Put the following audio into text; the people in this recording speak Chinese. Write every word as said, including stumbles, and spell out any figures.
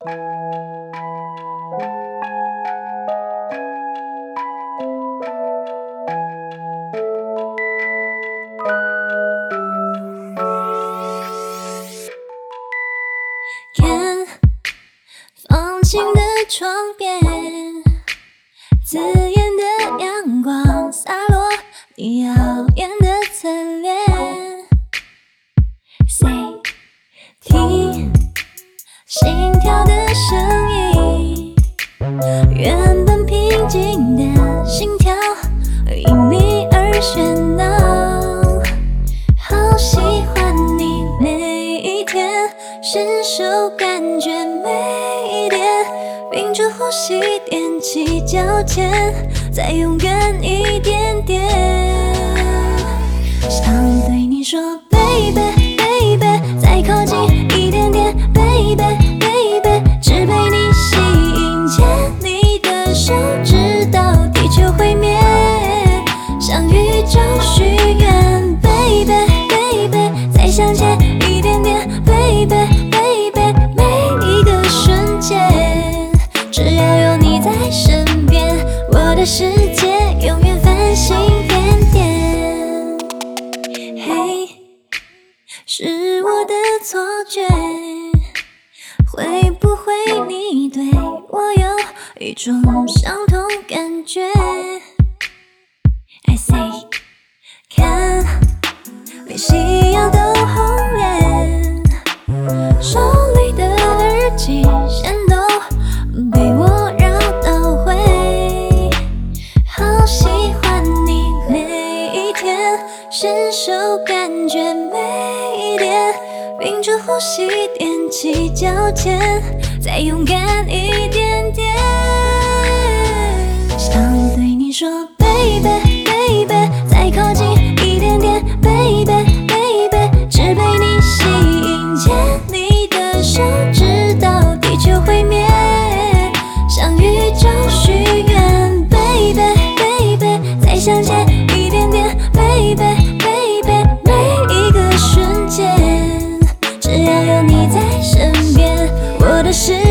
看放晴的窗边，刺眼的阳光洒落你耀眼的侧脸。谁听心跳的声音？原本平静的心跳因你而喧闹。好喜欢你每一天，伸手感觉每一点，屏住呼吸踮起脚尖，再勇敢一点点。想对你说 baby baby， 再靠近一点点 baby baby， 只被你吸引，牵你的手直到地球毁灭，向宇宙许愿 baby baby， 再向前一点点 baby baby， 每一个瞬间，只要有你在身边，我的世界永远繁星点点。嘿，是我的错觉，会不会你对我有一种相同感觉 ？I say， 看你夕阳都红脸，手里的耳机线都被我绕到灰。好喜欢你每一天，伸手感觉每一点，屏住呼吸踮起脚尖，再勇敢一点点。想对你说 baby baby， 再靠近一点点 baby baby， 只被你吸引，牵你的手直到地球毁灭，向宇宙许愿 baby baby， 再向前一点点 baby baby， 每一个瞬间，只要有你在身边，我的世